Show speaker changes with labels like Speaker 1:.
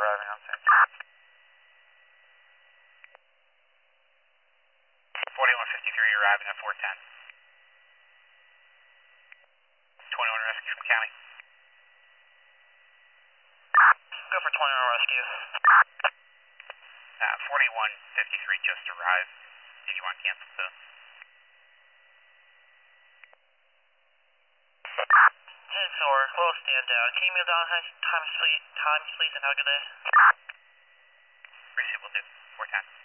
Speaker 1: arriving on scene. 4153 arriving at 410. 21 rescue from county. Go for 21 rescue. 4153 just arrived. If you want to cancel the... 10-4, close stand down. Can you move down times please and have a good day? Appreciate it, we'll do. 410.